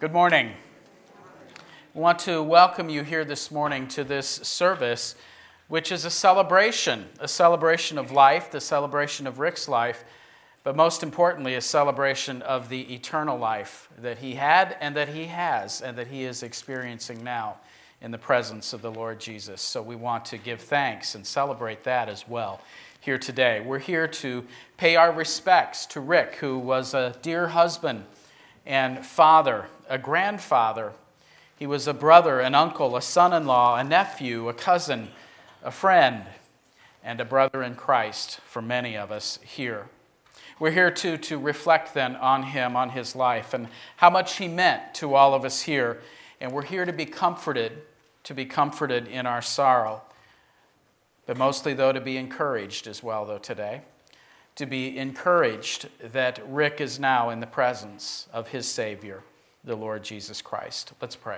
Good morning. I want to welcome you here this morning to this service, which is a celebration of life, the celebration of Rick's life, but most importantly, a celebration of the eternal life that he had and that he has and that he is experiencing now in the presence of the Lord Jesus. So we want to give thanks and celebrate that as well here today. We're here to pay our respects to Rick, who was a dear husband and father, a grandfather. He was a brother, an uncle, a son-in-law, a nephew, a cousin, a friend, and a brother in Christ for many of us here. We're here to reflect then on him, on his life, and how much he meant to all of us here. And we're here to be comforted in our sorrow, but mostly, though, to be encouraged as well, though, today. To be encouraged that Rick is now in the presence of his Savior, the Lord Jesus Christ. Let's pray.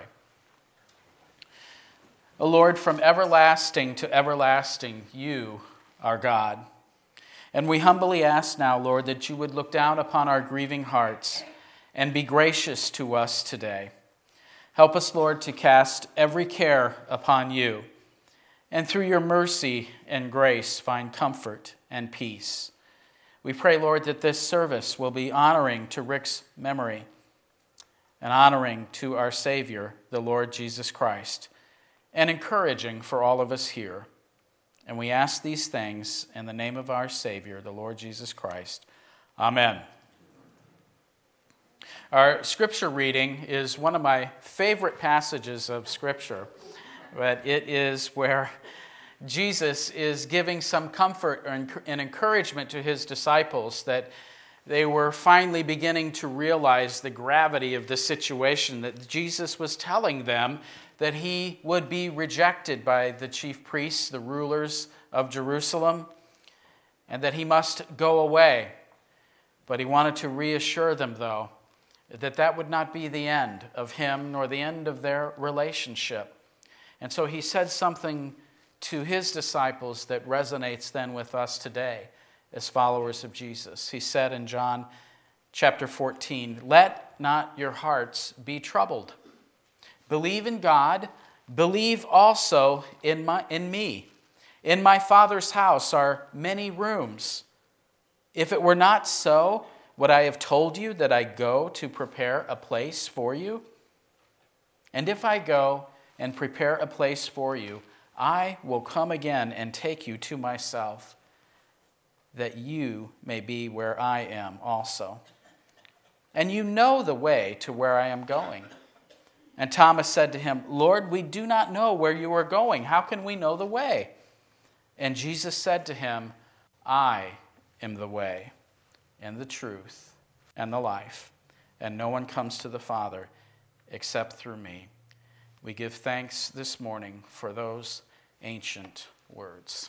O Lord, from everlasting to everlasting, you are God. And we humbly ask now, Lord, that you would look down upon our grieving hearts and be gracious to us today. Help us, Lord, to cast every care upon you, and through your mercy and grace find comfort and peace. We pray, Lord, that this service will be honoring to Rick's memory and honoring to our Savior, the Lord Jesus Christ, and encouraging for all of us here. And we ask these things in the name of our Savior, the Lord Jesus Christ. Amen. Our scripture reading is one of my favorite passages of Scripture, but it is where Jesus is giving some comfort and encouragement to his disciples that they were finally beginning to realize the gravity of the situation, that Jesus was telling them that he would be rejected by the chief priests, the rulers of Jerusalem, and that he must go away. But he wanted to reassure them, though, that that would not be the end of him nor the end of their relationship. And so he said something to his disciples that resonates then with us today as followers of Jesus. He said in John chapter 14, "Let not your hearts be troubled. Believe in God, believe also in me. In my Father's house are many rooms. If it were not so, would I have told you that I go to prepare a place for you? And if I go and prepare a place for you, I will come again and take you to myself, that you may be where I am also. And you know the way to where I am going." And Thomas said to him, "Lord, we do not know where you are going. How can we know the way?" And Jesus said to him, "I am the way and the truth and the life, and no one comes to the Father except through me." We give thanks this morning for those ancient words.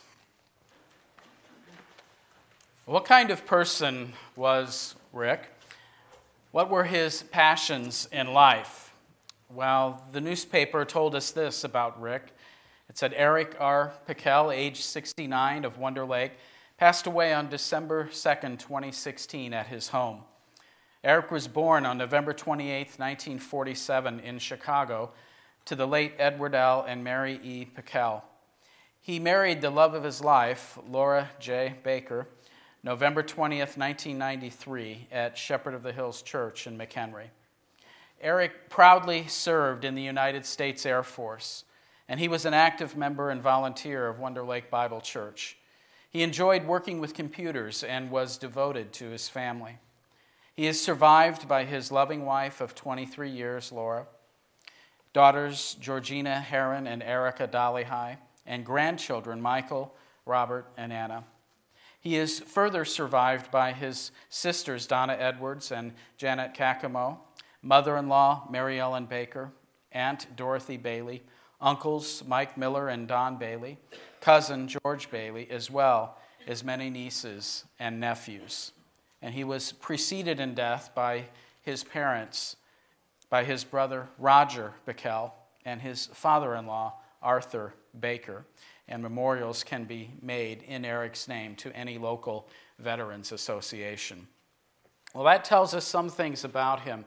What kind of person was Rick? What were his passions in life? Well, the newspaper told us this about Rick. It said Eric R. Pickell, age 69, of Wonder Lake, passed away on December 2nd, 2016 at his home. Eric was born on November 28th, 1947 in Chicago to the late Edward L. and Mary E. Pickell. He married the love of his life, Laura J. Baker, November 20th, 1993 at Shepherd of the Hills Church in McHenry. Eric proudly served in the United States Air Force, and he was an active member and volunteer of Wonder Lake Bible Church. He enjoyed working with computers and was devoted to his family. He is survived by his loving wife of 23 years, Laura, daughters Georgina Heron and Erica Dollyhigh, and grandchildren Michael, Robert, and Anna. He is further survived by his sisters Donna Edwards and Janet Kakamo, mother-in-law Mary Ellen Baker, Aunt Dorothy Bailey, uncles Mike Miller and Don Bailey, cousin George Bailey, as well as many nieces and nephews. And he was preceded in death by his parents, by his brother Roger Pickell and his father-in-law Arthur Baker. And memorials can be made in Eric's name to any local veterans association. Well, that tells us some things about him.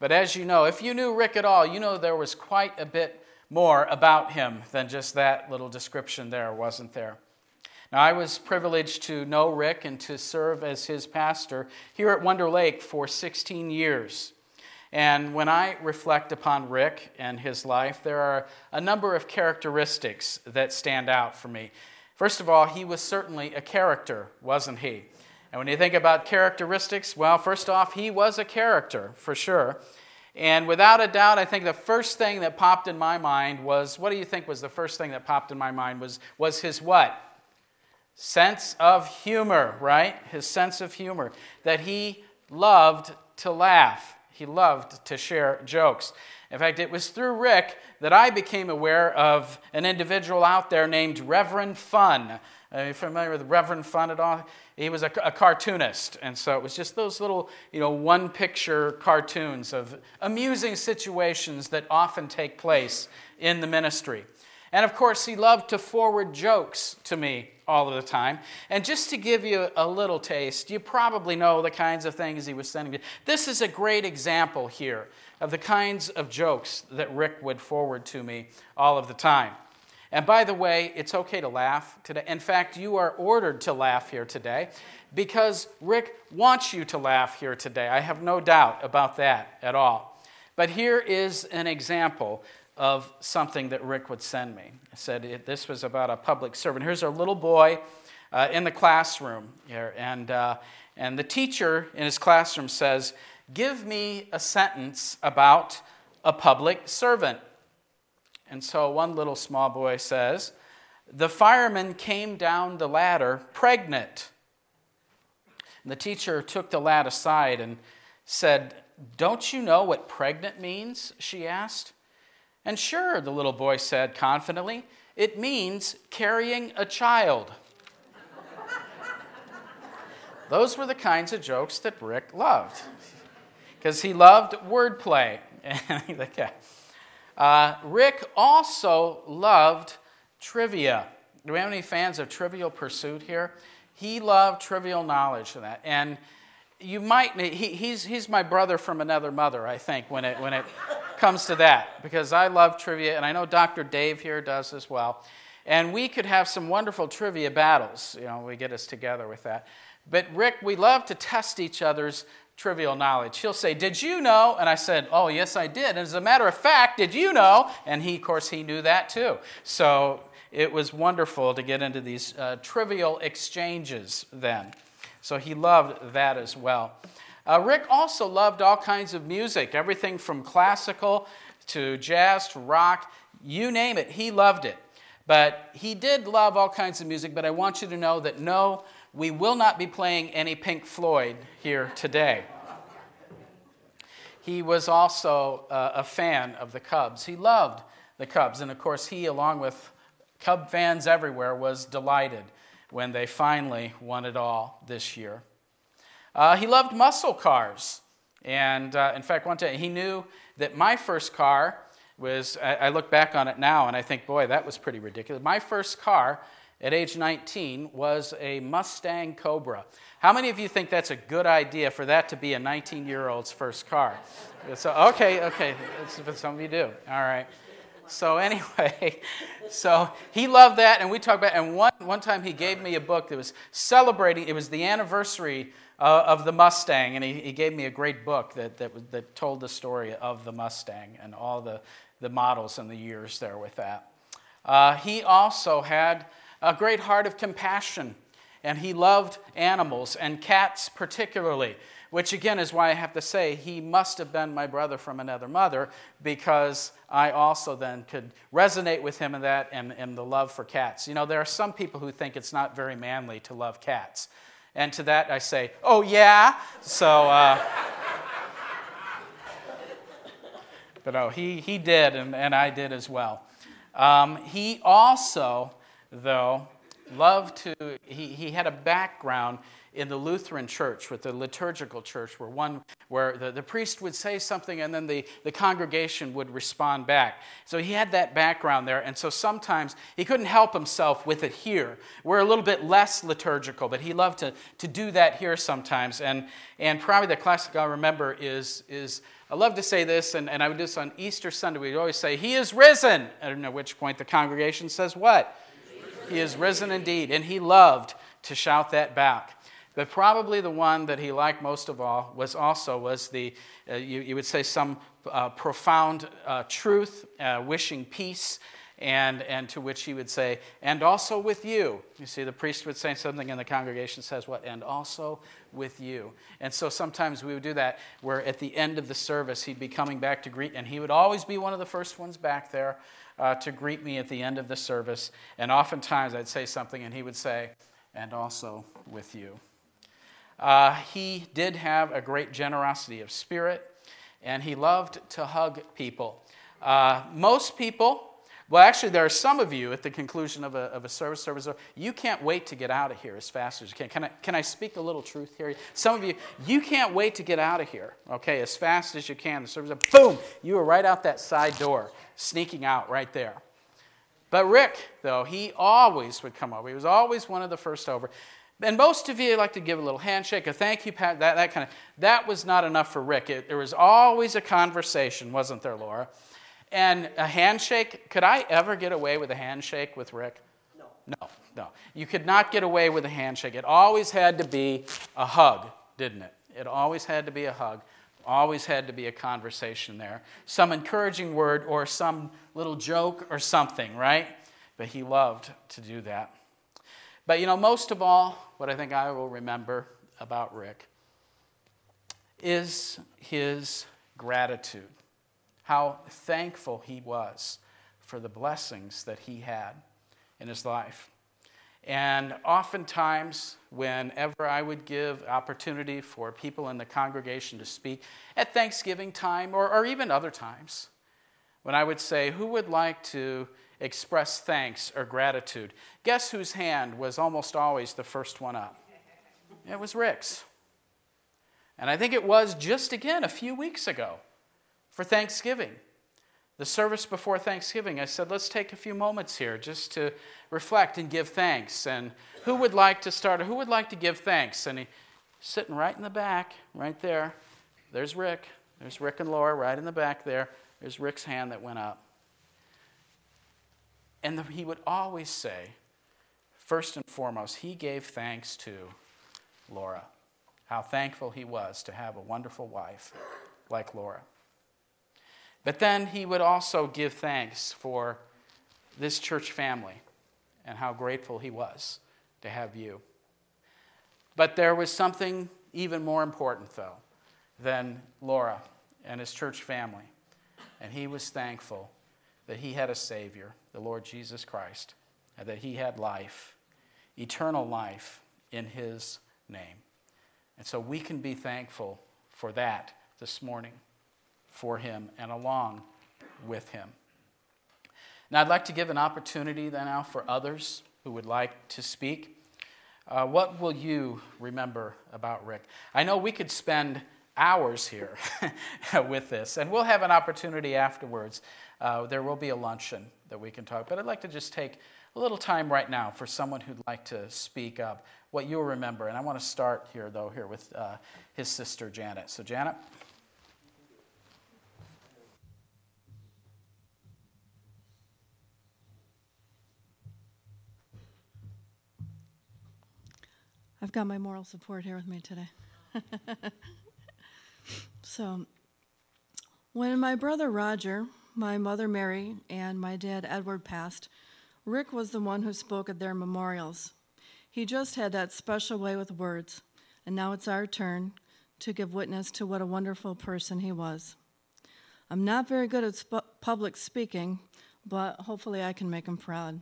But as you know, if you knew Rick at all, you know there was quite a bit more about him than just that little description there, wasn't there? Now, I was privileged to know Rick and to serve as his pastor here at Wonder Lake for 16 years. And when I reflect upon Rick and his life, there are a number of characteristics that stand out for me. First of all, he was certainly a character, wasn't he? And when you think about characteristics, well, first off, he was a character, for sure. And without a doubt, I think the first thing that popped in my mind was, what do you think was the first thing that popped in my mind was his what? Sense of humor, right? His sense of humor. That he loved to laugh. He loved to share jokes. In fact, it was through Rick that I became aware of an individual out there named Reverend Fun. Are you familiar with Reverend Fun at all? He was a cartoonist, and so it was just those little, one-picture cartoons of amusing situations that often take place in the ministry. And of course, he loved to forward jokes to me all of the time. And just to give you a little taste, you probably know the kinds of things he was sending me. This is a great example here of the kinds of jokes that Rick would forward to me all of the time. And by the way, it's okay to laugh today. In fact, you are ordered to laugh here today because Rick wants you to laugh here today. I have no doubt about that at all. But here is an example of something that Rick would send me. I said this was about a public servant. Here's a little boy in the classroom here, and the teacher in his classroom says, "Give me a sentence about a public servant." And so one little small boy says, "The fireman came down the ladder pregnant." And the teacher took the lad aside and said, "Don't you know what pregnant means?" she asked. "And sure," the little boy said confidently, "it means carrying a child." Those were the kinds of jokes that Rick loved, because he loved wordplay. Rick also loved trivia. Do we have any fans of Trivial Pursuit here? He loved trivial knowledge of that. And you might, he's my brother from another mother, I think, when it comes to that, because I love trivia, and I know Dr. Dave here does as well. And we could have some wonderful trivia battles, we get us together with that. But Rick, we love to test each other's trivial knowledge. He'll say, "Did you know?" And I said, "Oh, yes, I did. And as a matter of fact, did you know?" And he, of course, he knew that too. So it was wonderful to get into these trivial exchanges then. So he loved that as well. Rick also loved all kinds of music, everything from classical to jazz to rock, you name it, he loved it. But he did love all kinds of music, but I want you to know that no, we will not be playing any Pink Floyd here today. He was also a fan of the Cubs. He loved the Cubs, and of course he, along with Cub fans everywhere, was delighted when they finally won it all this year. He loved muscle cars, and in fact, one time he knew that my first car was, I look back on it now and I think, boy, that was pretty ridiculous. My first car at age 19 was a Mustang Cobra. How many of you think that's a good idea for that to be a 19-year-old's first car? So, okay, some of you do. All right. So anyway, so he loved that, and we talked about it. And one time he gave me a book that was celebrating, it was the anniversary of the Mustang, and he gave me a great book that told the story of the Mustang and all the models and the years there with that. He also had a great heart of compassion, and he loved animals, and cats particularly, which again is why I have to say he must have been my brother from another mother, because I also then could resonate with him in that and the love for cats. There are some people who think it's not very manly to love cats. And to that I say, oh yeah? So, but no, he did, and I did as well. He also, though, loved to, he had a background in the Lutheran church, with the liturgical church, where the priest would say something and then the congregation would respond back. So he had that background there, and so sometimes he couldn't help himself with it here. We're a little bit less liturgical, but he loved to do that here sometimes. And probably the classic I remember is I love to say this, and I would do this on Easter Sunday. We'd always say, "He is risen," and at which point the congregation says what? He is risen indeed, and he loved to shout that back. But probably the one that he liked most of all was the, you would say, some profound truth, wishing peace, and to which he would say, "And also with you." You see, the priest would say something and the congregation says what? "And also with you." And so sometimes we would do that, where at the end of the service he'd be coming back to greet, and he would always be one of the first ones back there to greet me at the end of the service. And oftentimes I'd say something and he would say, "And also with you." He did have a great generosity of spirit, and he loved to hug people. Most people, well, actually, there are some of you at the conclusion of a service, you can't wait to get out of here as fast as you can. Can I speak a little truth here? Some of you can't wait to get out of here, okay, as fast as you can. The service, boom, you were right out that side door, sneaking out right there. But Rick, though, he always would come over. He was always one of the first over. And most of you like to give a little handshake, a thank you, pat, that kind of. That was not enough for Rick. There was always a conversation, wasn't there, Laura? And a handshake, could I ever get away with a handshake with Rick? No. You could not get away with a handshake. It always had to be a hug, didn't it? It always had to be a hug. Always had to be a conversation there. Some encouraging word or some little joke or something, right? But he loved to do that. But most of all, what I think I will remember about Rick is his gratitude. How thankful he was for the blessings that he had in his life. And oftentimes, whenever I would give opportunity for people in the congregation to speak at Thanksgiving time or even other times, when I would say, "Who would like to express thanks or gratitude?" Guess whose hand was almost always the first one up? It was Rick's. And I think it was just again a few weeks ago for Thanksgiving. The service before Thanksgiving, I said, let's take a few moments here just to reflect and give thanks. And who would like to start, or who would like to give thanks? And he's sitting right in the back, right there. There's Rick. There's Rick and Laura right in the back there. There's Rick's hand that went up. And he would always say, first and foremost, he gave thanks to Laura. How thankful he was to have a wonderful wife like Laura. But then he would also give thanks for this church family and how grateful he was to have you. But there was something even more important, though, than Laura and his church family. And he was thankful that he had a Savior, the Lord Jesus Christ, and that he had life, eternal life in his name. And so we can be thankful for that this morning, for him and along with him. Now I'd like to give an opportunity then now for others who would like to speak. What will you remember about Rick? I know we could spend hours here with this, and we'll have an opportunity afterwards. There will be a luncheon that we can talk, but I'd like to just take a little time right now for someone who'd like to speak up what you'll remember. And I want to start here with his sister Janet. So Janet. I've got my moral support here with me today. So, when my brother Roger, my mother Mary, and my dad Edward passed, Rick was the one who spoke at their memorials. He just had that special way with words, and now it's our turn to give witness to what a wonderful person he was. I'm not very good at public speaking, but hopefully I can make him proud.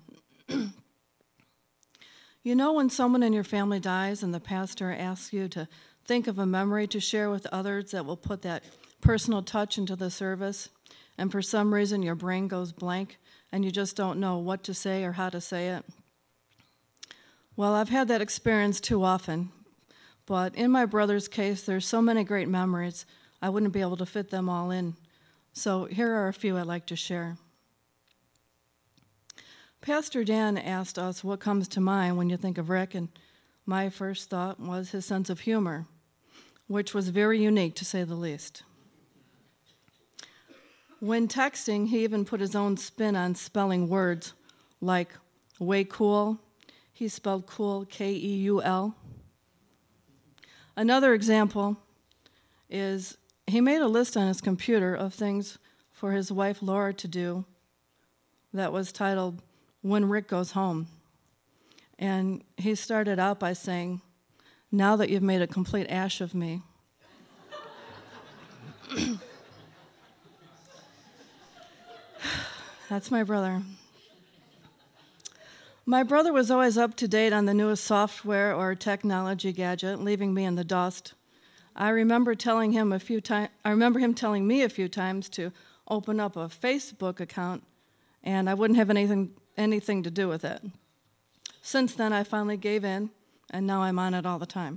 You know when someone in your family dies and the pastor asks you to think of a memory to share with others that will put that personal touch into the service, and for some reason your brain goes blank and you just don't know what to say or how to say it? Well, I've had that experience too often, but in my brother's case, there's so many great memories, I wouldn't be able to fit them all in. So here are a few I'd like to share. Pastor Dan asked us what comes to mind when you think of Rick, and my first thought was his sense of humor, which was very unique to say the least. When texting, he even put his own spin on spelling words like way cool. He spelled cool, Keul. Another example is he made a list on his computer of things for his wife Laura to do that was titled When Rick Goes Home. And he started out by saying, "Now that you've made a complete ash of me." That's my brother. My brother was always up to date on the newest software or technology gadget, leaving me in the dust. I remember him telling me a few times to open up a Facebook account, and I wouldn't have anything to do with it. Since then, I finally gave in, and now I'm on it all the time.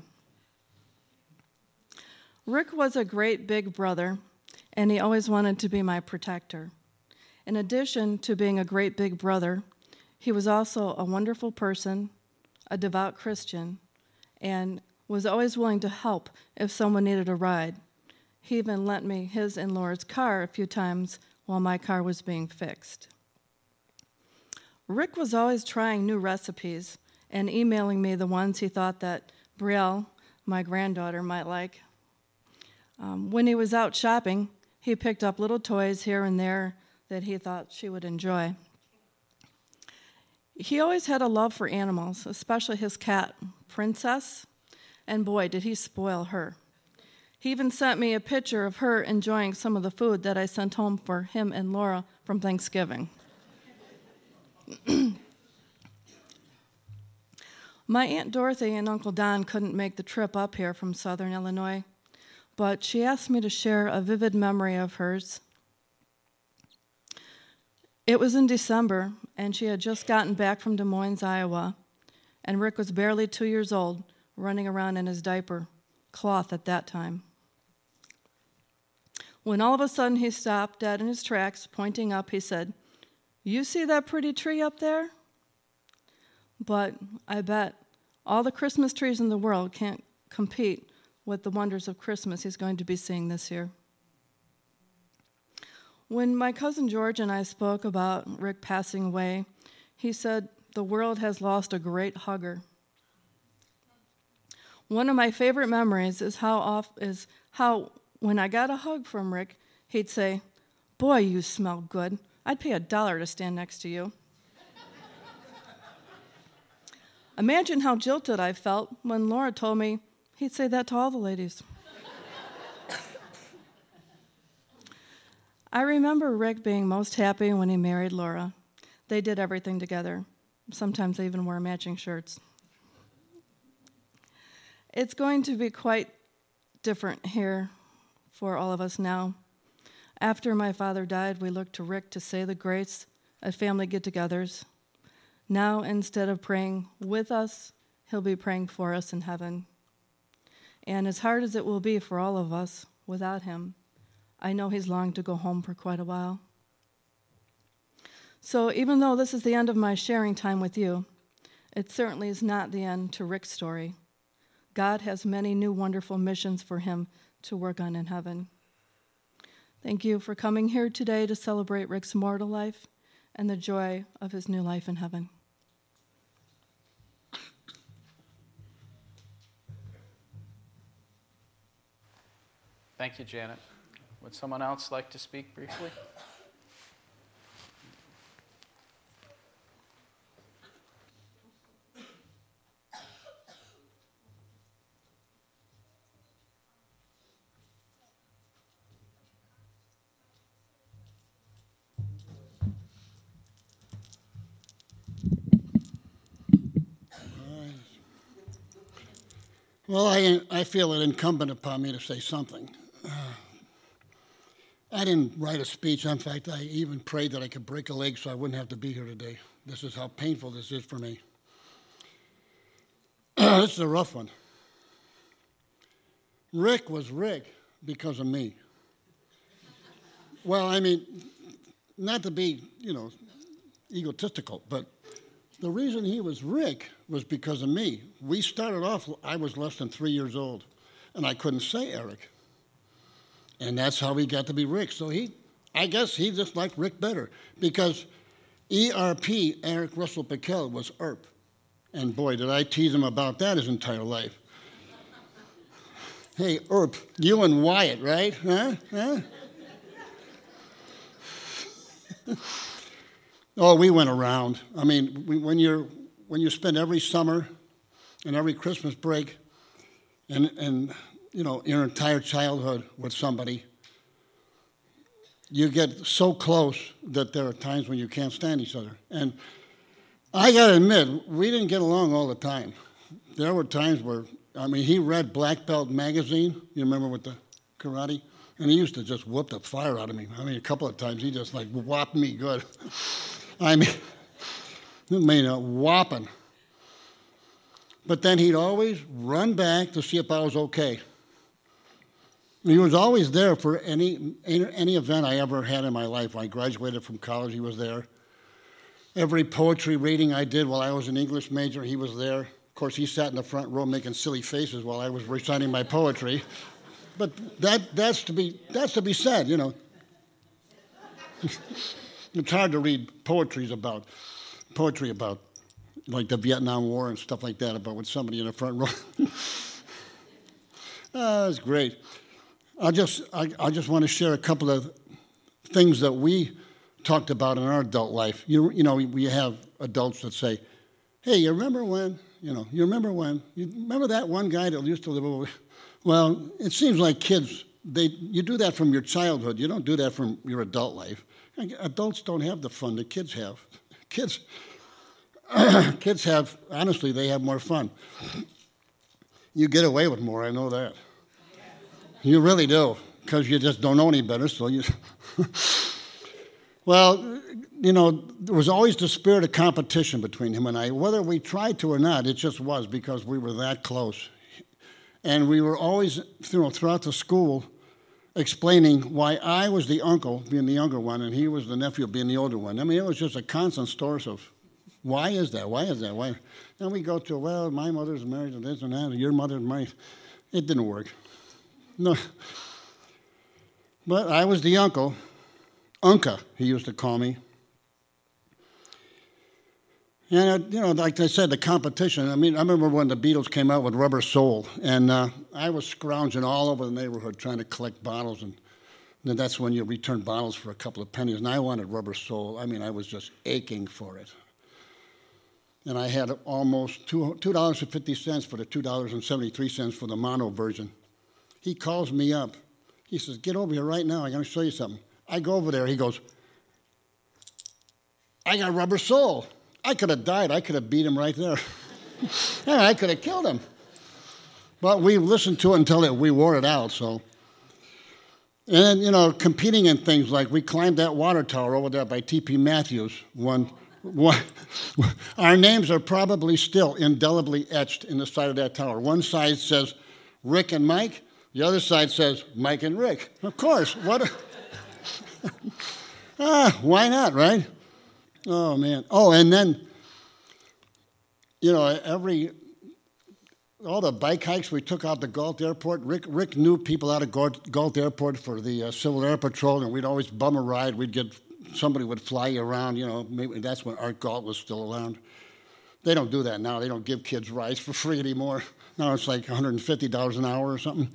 Rick was a great big brother, and he always wanted to be my protector. In addition to being a great big brother, he was also a wonderful person, a devout Christian, and was always willing to help if someone needed a ride. He even lent me his and Laura's car a few times while my car was being fixed. Rick was always trying new recipes and emailing me the ones he thought that Brielle, my granddaughter, might like. When he was out shopping, he picked up little toys here and there that he thought she would enjoy. He always had a love for animals, especially his cat, Princess, and boy, did he spoil her. He even sent me a picture of her enjoying some of the food that I sent home for him and Laura from Thanksgiving. My Aunt Dorothy and Uncle Don couldn't make the trip up here from Southern Illinois, but she asked me to share a vivid memory of hers. It was in December, and she had just gotten back from Des Moines, Iowa, and Rick was barely 2 years old, running around in his diaper, cloth at that time. When all of a sudden he stopped dead in his tracks, pointing up, he said, "You see that pretty tree up there?" But I bet all the Christmas trees in the world can't compete with the wonders of Christmas he's going to be seeing this year. When my cousin George and I spoke about Rick passing away, he said, "The world has lost a great hugger." One of my favorite memories is how when I got a hug from Rick, he'd say, "Boy, you smell good. I'd pay $1 to stand next to you." Imagine how jilted I felt when Laura told me he'd say that to all the ladies. I remember Rick being most happy when he married Laura. They did everything together. Sometimes they even wore matching shirts. It's going to be quite different here for all of us now. After my father died, we looked to Rick to say the grace at family get-togethers. Now, instead of praying with us, he'll be praying for us in heaven. And as hard as it will be for all of us without him, I know he's longed to go home for quite a while. So even though this is the end of my sharing time with you, it certainly is not the end to Rick's story. God has many new wonderful missions for him to work on in heaven. Thank you for coming here today to celebrate Rick's mortal life and the joy of his new life in heaven. Thank you, Janet. Would someone else like to speak briefly? Well, I feel it incumbent upon me to say something. I didn't write a speech. In fact, I even prayed that I could break a leg so I wouldn't have to be here today. This is how painful this is for me. This is a rough one. Rick was Rick because of me. Well, I mean, not to be, egotistical, but the reason he was Rick was because of me. We started off, I was less than 3 years old, and I couldn't say Eric. And that's how he got to be Rick. So I guess he just liked Rick better, because ERP, Eric Russell Piquel, was ERP. And boy, did I tease him about that his entire life. Hey, ERP, you and Wyatt, right? Huh? Oh, we went around. I mean, when you spend every summer and every Christmas break and your entire childhood with somebody, you get so close that there are times when you can't stand each other. And I got to admit, we didn't get along all the time. There were times where, he read Black Belt magazine, you remember, with the karate? And he used to just whoop the fire out of me. A couple of times he just whopped me good. A whopping. But then he'd always run back to see if I was okay. He was always there for any event I ever had in my life. When I graduated from college, he was there. Every poetry reading I did while I was an English major, he was there. Of course, he sat in the front row making silly faces while I was reciting my poetry. But that's to be said, It's hard to read poetry about like the Vietnam War and stuff like that, about with somebody in the front row. That's great. I just want to share a couple of things that we talked about in our adult life. We have adults that say, "Hey, you remember when? You remember that one guy that used to live over?" Well, it seems like kids, you do that from your childhood. You don't do that from your adult life. Adults don't have the fun that kids have. Kids have, honestly, they have more fun. You get away with more, I know that. You really do, because you just don't know any better, so you... Well, there was always the spirit of competition between him and I. Whether we tried to or not, it just was, because we were that close. And we were always, throughout the school, explaining why I was the uncle, being the younger one, and he was the nephew, being the older one. It was just a constant source of, why is that? Why? And we go to, well, my mother's married to this and that, and your mother's married. It didn't work. No. But I was the uncle. Unca, he used to call me. And, like I said, the competition. I remember when the Beatles came out with Rubber Soul, and I was scrounging all over the neighborhood trying to collect bottles, and then that's when you return bottles for a couple of pennies, and I wanted Rubber Soul. I was just aching for it. And I had almost $2.50 for the $2.73 for the mono version. He calls me up. He says, "Get over here right now. I'm going to show you something." I go over there. He goes, "I got Rubber Soul." I could have died. I could have beat him right there. I could have killed him. But we listened to it until we wore it out. So, and then, competing in things like we climbed that water tower over there by T.P. Matthews. Our names are probably still indelibly etched in the side of that tower. One side says Rick and Mike. The other side says Mike and Rick. Of course. Why not, right? Oh, man. Oh, and then, all the bike hikes we took out to Galt Airport, Rick knew people out of Galt Airport for the Civil Air Patrol, and we'd always bum a ride. Somebody would fly you around, maybe that's when Art Galt was still around. They don't do that now. They don't give kids rides for free anymore. Now it's like $150 an hour or something.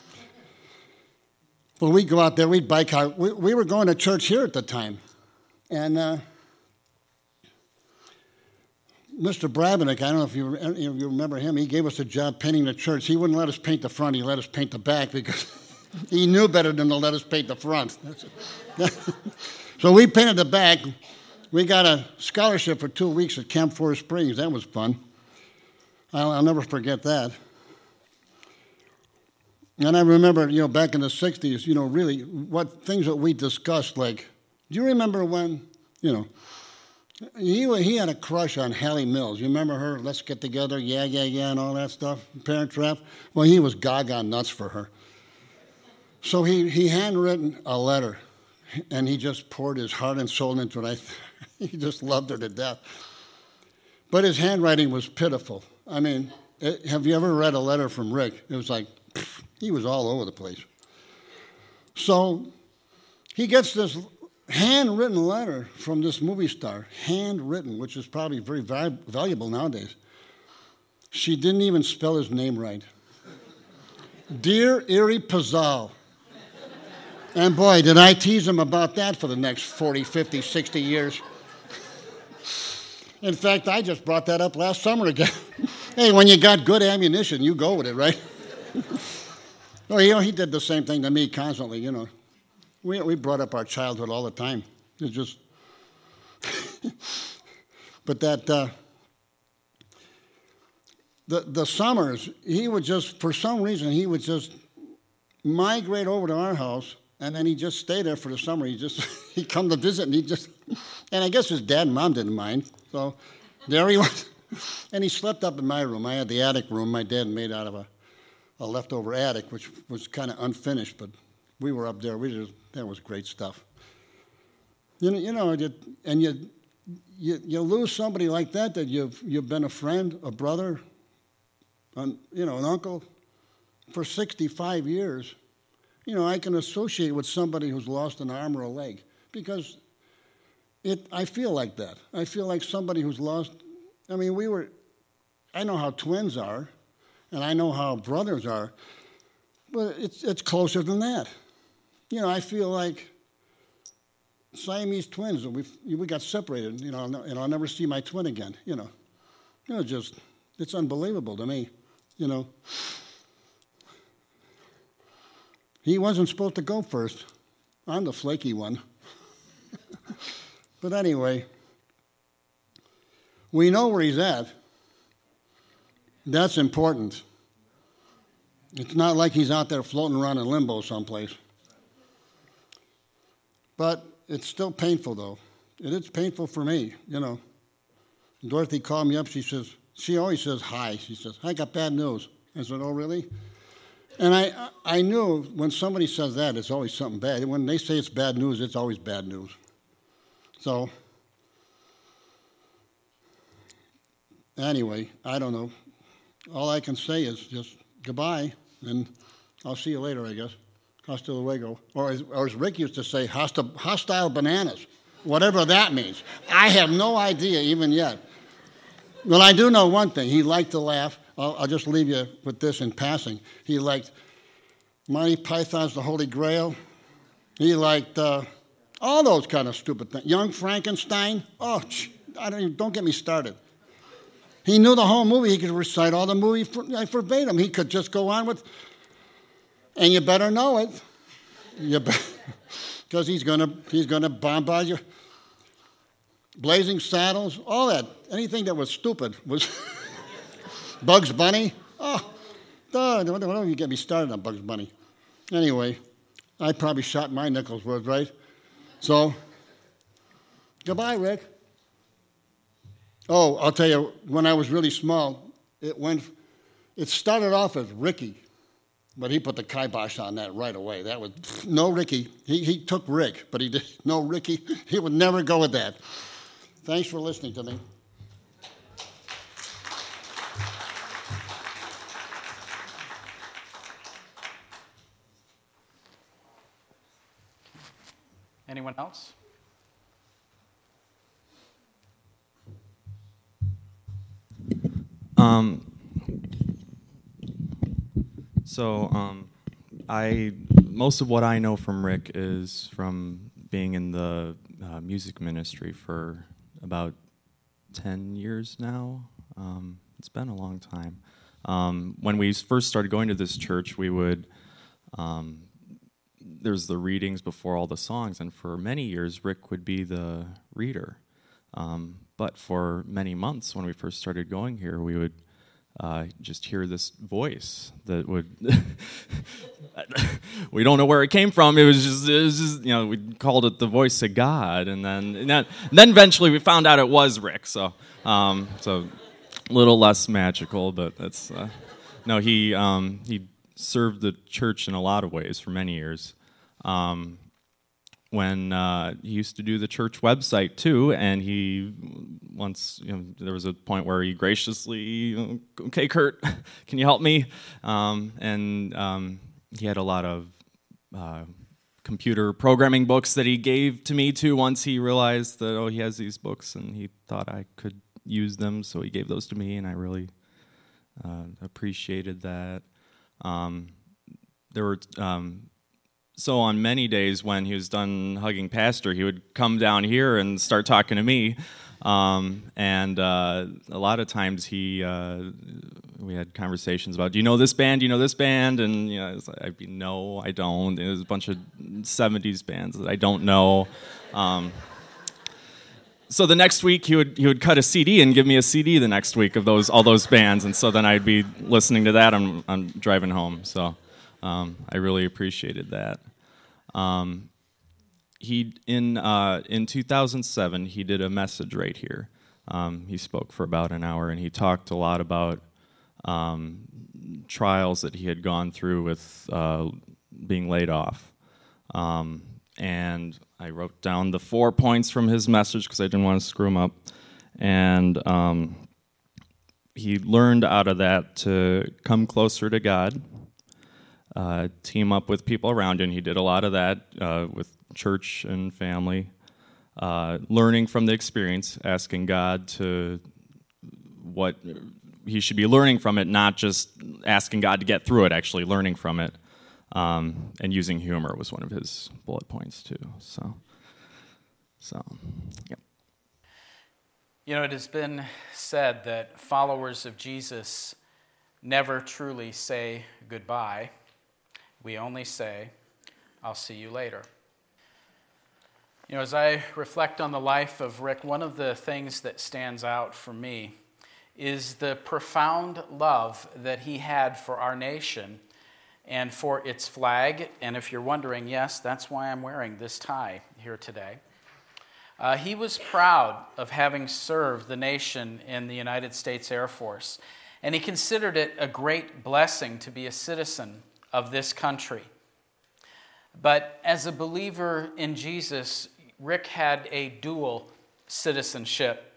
Well, we'd go out there, we'd bike hike. We were going to church here at the time, and... Mr. Brabenik, I don't know if you remember him, he gave us a job painting the church. He wouldn't let us paint the front, he let us paint the back because he knew better than to let us paint the front. So we painted the back. We got a scholarship for 2 weeks at Camp Forest Springs. That was fun. I'll never forget that. And I remember, back in the 60s, really what things that we discussed, like, do you remember when, He had a crush on Hallie Mills. You remember her? Let's Get Together, yeah, and all that stuff. Parent Trap. Well, he was gaga nuts for her. So he handwritten a letter, and he just poured his heart and soul into it. He just loved her to death. But his handwriting was pitiful. I mean, have you ever read a letter from Rick? It was like, he was all over the place. So he gets this handwritten letter from this movie star, handwritten, which is probably very valuable nowadays. She didn't even spell his name right. Dear Erie Pizzal. And boy, did I tease him about that for the next 40, 50, 60 years. In fact, I just brought that up last summer again. Hey, when you got good ammunition, you go with it, right? Well, he did the same thing to me constantly, We brought up our childhood all the time. It's just... But that... The summers, he would just, for some reason, he would just migrate over to our house, and then he'd just stay there for the summer. He'd come to visit, and I guess his dad and mom didn't mind. So there he was. And he slept up in my room. I had the attic room my dad made out of a leftover attic, which was kind of unfinished, but we were up there. That was great stuff. And you lose somebody like that you've been a friend, a brother, an uncle for 65 years. I can associate with somebody who's lost an arm or a leg because I feel like that. I feel like somebody who's lost. I mean, I know how twins are, and I know how brothers are, but it's closer than that. I feel like Siamese twins. We got separated, and I'll never see my twin again. It's unbelievable to me. He wasn't supposed to go first. I'm the flaky one. But anyway, we know where he's at. That's important. It's not like he's out there floating around in limbo someplace. But it's still painful, though. It is painful for me, Dorothy called me up. She always says hi. She says, I got bad news. I said, oh, really? And I knew when somebody says that, it's always something bad. When they say it's bad news, it's always bad news. So, anyway, I don't know. All I can say is just goodbye, and I'll see you later, I guess. Hasta luego. Or as Rick used to say, hostile bananas, whatever that means. I have no idea even yet. Well, I do know one thing. He liked to laugh. I'll just leave you with this in passing. He liked Monty Python's The Holy Grail. He liked all those kind of stupid things. Young Frankenstein. Oh, don't get me started. He knew the whole movie. He could recite all the movie verbatim. He could just go on with, and you better know it, because he's gonna bombard you. Blazing Saddles, all that. Anything that was stupid was Bugs Bunny. Oh, don't you get me started on Bugs Bunny. Anyway, I probably shot my nickels worth, right? So, goodbye, Rick. Oh, I'll tell you, when I was really small, it started off as Ricky, but he put the kibosh on that right away. That was, no Ricky. He took Rick, but he did, no Ricky. He would never go with that. Thanks for listening to me. Anyone else? Most of what I know from Rick is from being in the music ministry for about 10 years now. It's been a long time. When we first started going to this church, we would, there's the readings before all the songs, and for many years, Rick would be the reader. But for many months, when we first started going here, we would just hear this voice that would we don't know where it came from. It was just we called it the voice of God, and then eventually we found out it was Rick. So a little less magical, but that's no. He served the church in a lot of ways for many years. When he used to do the church website too, and he once, there was a point where he graciously, okay, Kurt, can you help me? He had a lot of computer programming books that he gave to me too. Once he realized that, he has these books, and he thought I could use them, so he gave those to me, and I really appreciated that. There were So on many days when he was done hugging Pastor, he would come down here and start talking to me. A lot of times we had conversations about, do you know this band? Do you know this band? And I'd be, no, I don't. It was a bunch of 70s bands that I don't know. So the next week he would cut a CD and give me a CD the next week of all those bands, and so then I'd be listening to that on driving home. So I really appreciated that. In 2007 he did a message right here. He spoke for about an hour, and he talked a lot about trials that he had gone through with being laid off. And I wrote down the 4 points from his message because I didn't want to screw him up. And he learned out of that to come closer to God, team up with people around him. He did a lot of that with church and family, learning from the experience, asking God to what he should be learning from it, not just asking God to get through it, actually learning from it. And using humor was one of his bullet points too. So, yep. It has been said that followers of Jesus never truly say goodbye. We only say, I'll see you later. As I reflect on the life of Rick, one of the things that stands out for me is the profound love that he had for our nation and for its flag. And if you're wondering, yes, that's why I'm wearing this tie here today. He was proud of having served the nation in the United States Air Force, and he considered it a great blessing to be a citizen of this country. But as a believer in Jesus, Rick had a dual citizenship.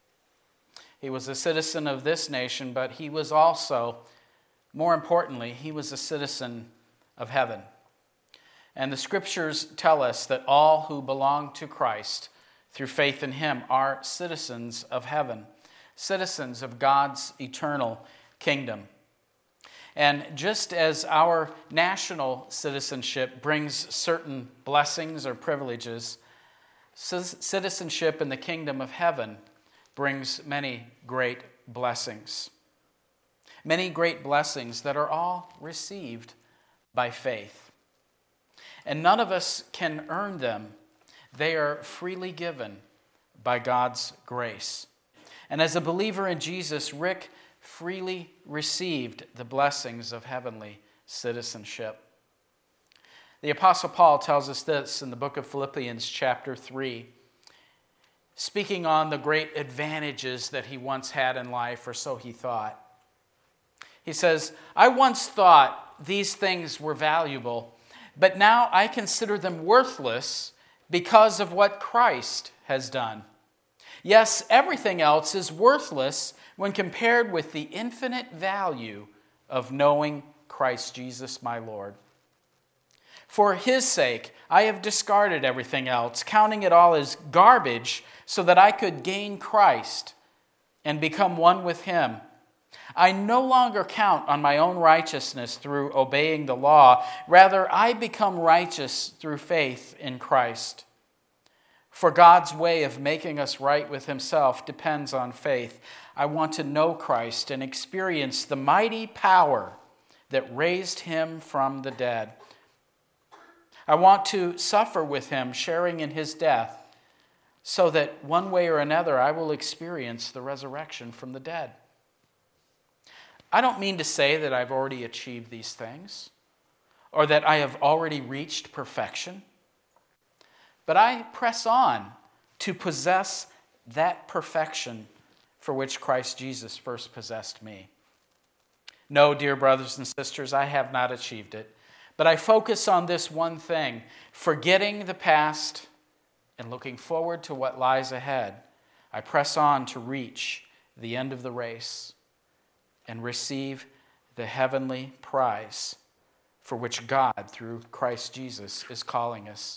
He was a citizen of this nation, but he was also, more importantly, he was a citizen of heaven. And the scriptures tell us that all who belong to Christ through faith in him are citizens of heaven, citizens of God's eternal kingdom. And just as our national citizenship brings certain blessings or privileges, citizenship in the kingdom of heaven brings many great blessings. Many great blessings that are all received by faith. And none of us can earn them. They are freely given by God's grace. And as a believer in Jesus, Rick freely received the blessings of heavenly citizenship. The Apostle Paul tells us this in the book of Philippians chapter 3, speaking on the great advantages that he once had in life, or so he thought. He says, I once thought these things were valuable, but now I consider them worthless because of what Christ has done. Yes, everything else is worthless when compared with the infinite value of knowing Christ Jesus my Lord. For his sake, I have discarded everything else, counting it all as garbage so that I could gain Christ and become one with him. I no longer count on my own righteousness through obeying the law. Rather, I become righteous through faith in Christ. For God's way of making us right with himself depends on faith. I want to know Christ and experience the mighty power that raised him from the dead. I want to suffer with him, sharing in his death, so that one way or another I will experience the resurrection from the dead. I don't mean to say that I've already achieved these things or that I have already reached perfection, but I press on to possess that perfection for which Christ Jesus first possessed me. No, dear brothers and sisters, I have not achieved it, but I focus on this one thing, forgetting the past and looking forward to what lies ahead. I press on to reach the end of the race and receive the heavenly prize for which God, through Christ Jesus, is calling us.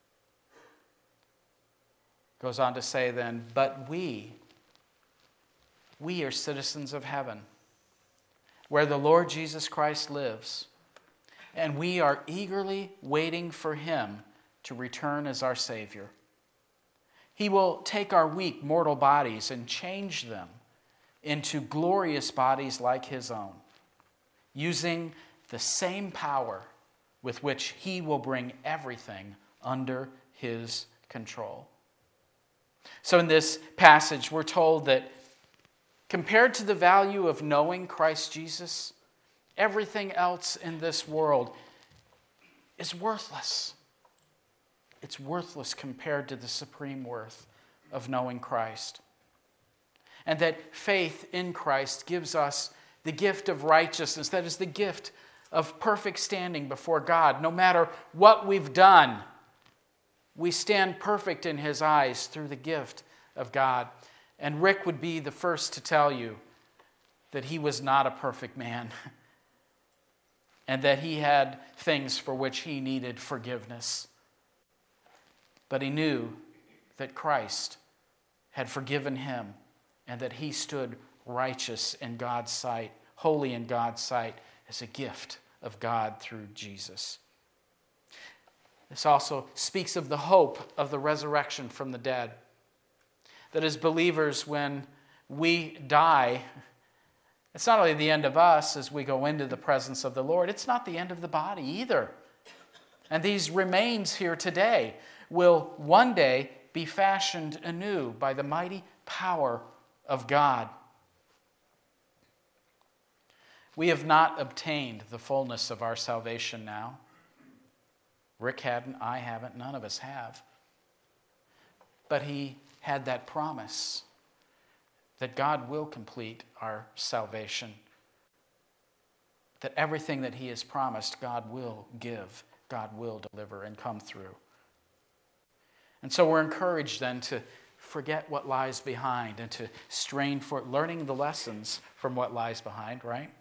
Goes on to say then, but we are citizens of heaven, where the Lord Jesus Christ lives, and we are eagerly waiting for him to return as our Savior. He will take our weak mortal bodies and change them into glorious bodies like his own, using the same power with which he will bring everything under his control. So in this passage, we're told that compared to the value of knowing Christ Jesus, everything else in this world is worthless. It's worthless compared to the supreme worth of knowing Christ. And that faith in Christ gives us the gift of righteousness, that is the gift of perfect standing before God. No matter what we've done, we stand perfect in his eyes through the gift of God. And Rick would be the first to tell you that he was not a perfect man and that he had things for which he needed forgiveness. But he knew that Christ had forgiven him and that he stood righteous in God's sight, holy in God's sight, as a gift of God through Jesus. This also speaks of the hope of the resurrection from the dead. That as believers, when we die, it's not only the end of us as we go into the presence of the Lord, it's not the end of the body either. And these remains here today will one day be fashioned anew by the mighty power of God. We have not obtained the fullness of our salvation now. Rick hadn't, I haven't, none of us have. But he had that promise that God will complete our salvation, that everything that he has promised, God will give, God will deliver and come through. And so we're encouraged then to forget what lies behind and to strain for learning the lessons from what lies behind, right?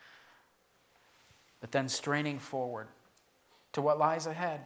But then straining forward to what lies ahead.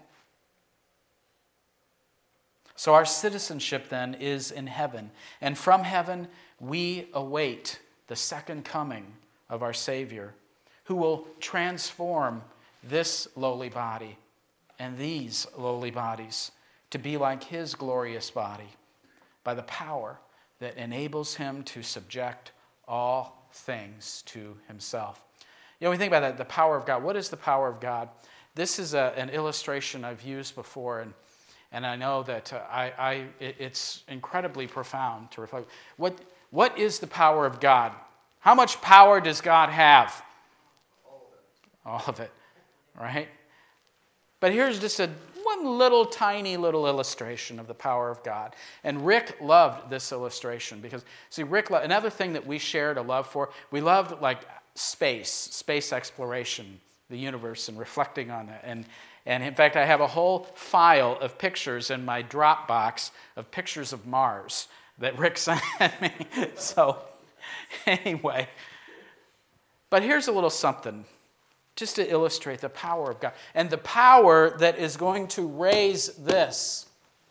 So our citizenship then is in heaven. And from heaven we await the second coming of our Savior, who will transform this lowly body and these lowly bodies to be like his glorious body by the power that enables him to subject all things to himself. You know, when we think about that, the power of God. What is the power of God? This is an illustration I've used before, and I know that it's incredibly profound to reflect. What is the power of God? How much power does God have? All of it, right? But here's just one little tiny little illustration of the power of God. And Rick loved this illustration because, see, another thing that we shared a love for, we loved like space exploration, the universe, and reflecting on that. And in fact, I have a whole file of pictures in my Dropbox of pictures of Mars that Rick sent me. So anyway, but here's a little something just to illustrate the power of God and the power that is going to raise this.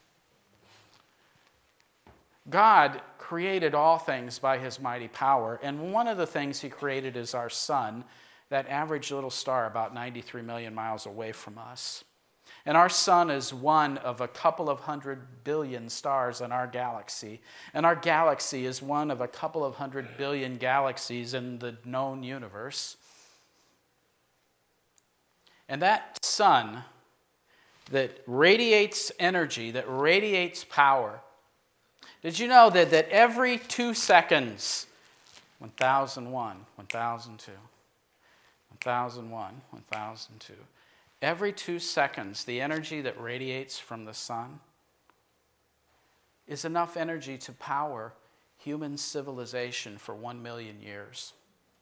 God created all things by his mighty power, and one of the things he created is our sun, that average little star about 93 million miles away from us. And our sun is one of a couple of 100 billion stars in our galaxy. And our galaxy is one of a couple of 100 billion galaxies in the known universe. And that sun that radiates energy, that radiates power, did you know that every 2 seconds 1001, 1002, 1001, 1002. Every 2 seconds, the energy that radiates from the sun is enough energy to power human civilization for 1 million years.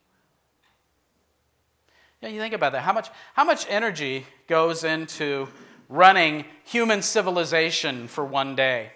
You think about that. How much energy goes into running human civilization for one day?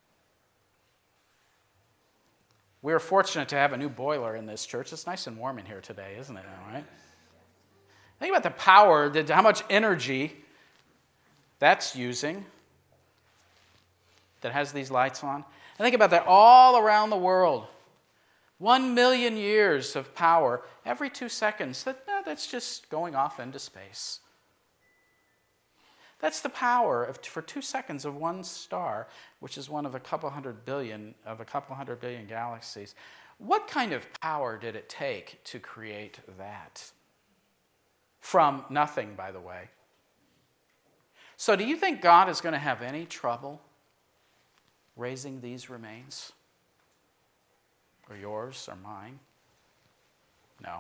We're fortunate to have a new boiler in this church. It's nice and warm in here today, isn't it? All right. Think about the power, how much energy that's using that has these lights on. And think about that all around the world. 1 million years of power every 2 seconds. That's just going off into space. That's the power for 2 seconds of one star, which is one of a couple hundred billion galaxies. What kind of power did it take to create that? From nothing, by the way. So do you think God is going to have any trouble raising these remains? Or yours or mine? No.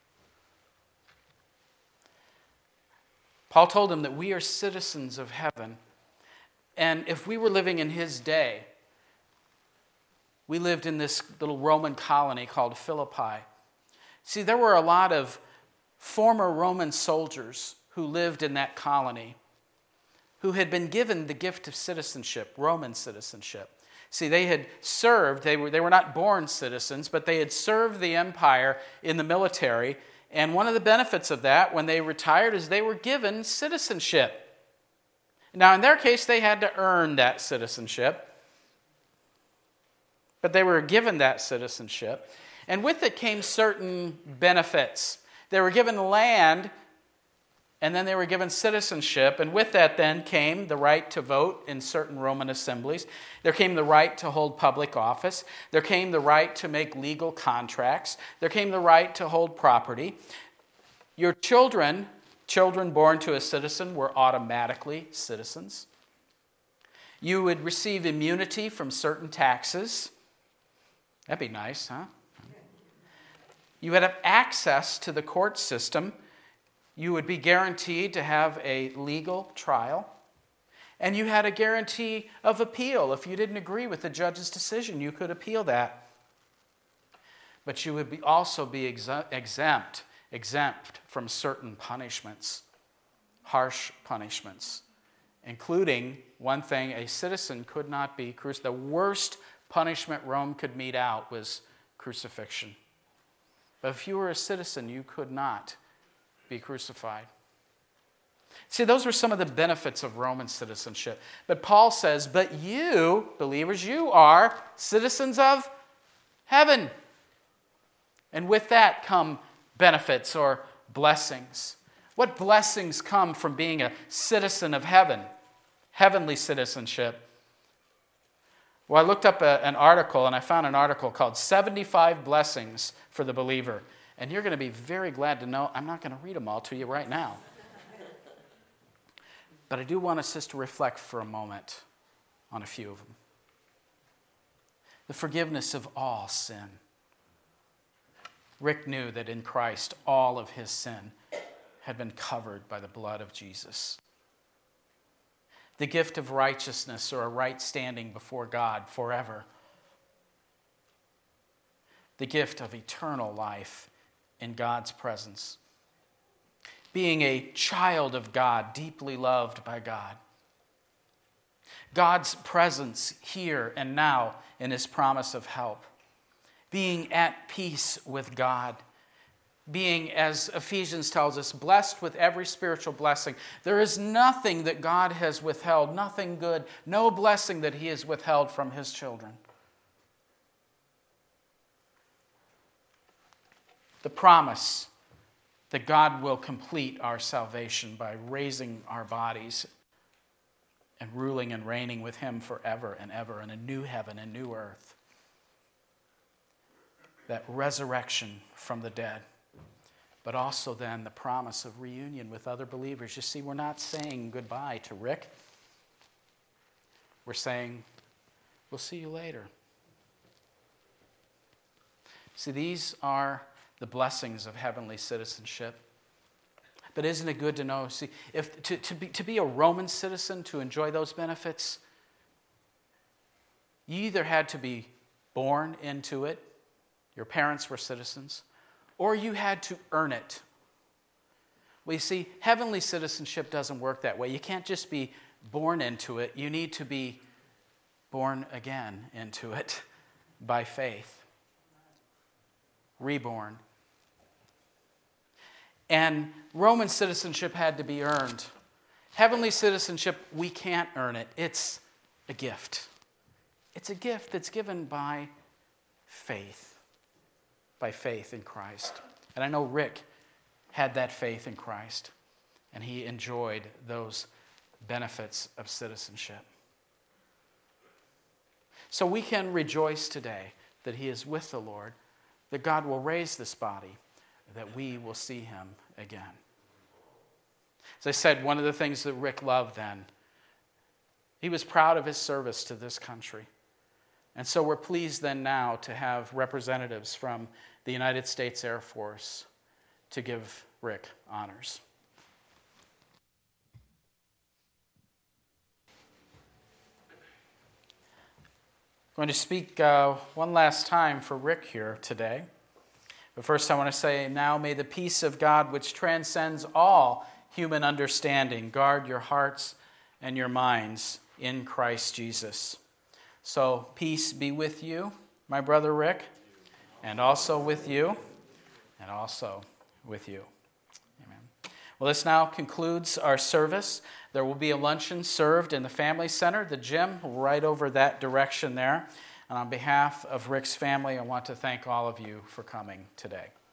Paul told him that we are citizens of heaven. And if we were living in his day, we lived in this little Roman colony called Philippi. See, there were a lot of former Roman soldiers who lived in that colony who had been given the gift of citizenship, Roman citizenship. See, they had served, they were not born citizens, but they had served the empire in the military. And one of the benefits of that, when they retired, is they were given citizenship. Now, in their case, they had to earn that citizenship. But they were given that citizenship. And with it came certain benefits. They were given land, and then they were given citizenship. And with that then came the right to vote in certain Roman assemblies. There came the right to hold public office. There came the right to make legal contracts. There came the right to hold property. Your children born to a citizen, were automatically citizens. You would receive immunity from certain taxes. That'd be nice, huh? You would have access to the court system. You would be guaranteed to have a legal trial. And you had a guarantee of appeal. If you didn't agree with the judge's decision, you could appeal that. But you would also be exempt from certain punishments, harsh punishments, including one thing: a citizen could not be crucified. The worst punishment Rome could mete out was crucifixion. But if you were a citizen, you could not be crucified. See, those were some of the benefits of Roman citizenship. But Paul says, but you, believers, you are citizens of heaven. And with that come benefits or blessings. What blessings come from being a citizen of heaven? Heavenly citizenship. Well, I looked up an article, and I found an article called 75 Blessings for the Believer. And you're going to be very glad to know I'm not going to read them all to you right now. But I do want us just to reflect for a moment on a few of them. The forgiveness of all sin. Rick knew that in Christ all of his sin had been covered by the blood of Jesus. The gift of righteousness, or a right standing before God forever. The gift of eternal life in God's presence. Being a child of God, deeply loved by God. God's presence here and now in his promise of help. Being at peace with God. Being, as Ephesians tells us, blessed with every spiritual blessing. There is nothing that God has withheld, nothing good, no blessing that he has withheld from his children. The promise that God will complete our salvation by raising our bodies and ruling and reigning with him forever and ever in a new heaven and new earth. That resurrection from the dead. But also then the promise of reunion with other believers. You see, we're not saying goodbye to Rick. We're saying, we'll see you later. See, these are the blessings of heavenly citizenship. But isn't it good to know, see, if to be a Roman citizen, to enjoy those benefits, you either had to be born into it, your parents were citizens, or you had to earn it. Well, you see, heavenly citizenship doesn't work that way. You can't just be born into it. You need to be born again into it by faith. Reborn. And Roman citizenship had to be earned. Heavenly citizenship, we can't earn it. It's a gift. It's a gift that's given by faith in Christ. And I know Rick had that faith in Christ, and he enjoyed those benefits of citizenship. So we can rejoice today that he is with the Lord, that God will raise this body, that we will see him again. As I said, one of the things that Rick loved then, he was proud of his service to this country. And so we're pleased then now to have representatives from the United States Air Force to give Rick honors. I'm going to speak one last time for Rick here today. But first I want to say, now may the peace of God, which transcends all human understanding, guard your hearts and your minds in Christ Jesus. So peace be with you, my brother Rick, and also with you, and also with you. Amen. Well, this now concludes our service. There will be a luncheon served in the Family Center, the gym, right over that direction there. And on behalf of Rick's family, I want to thank all of you for coming today.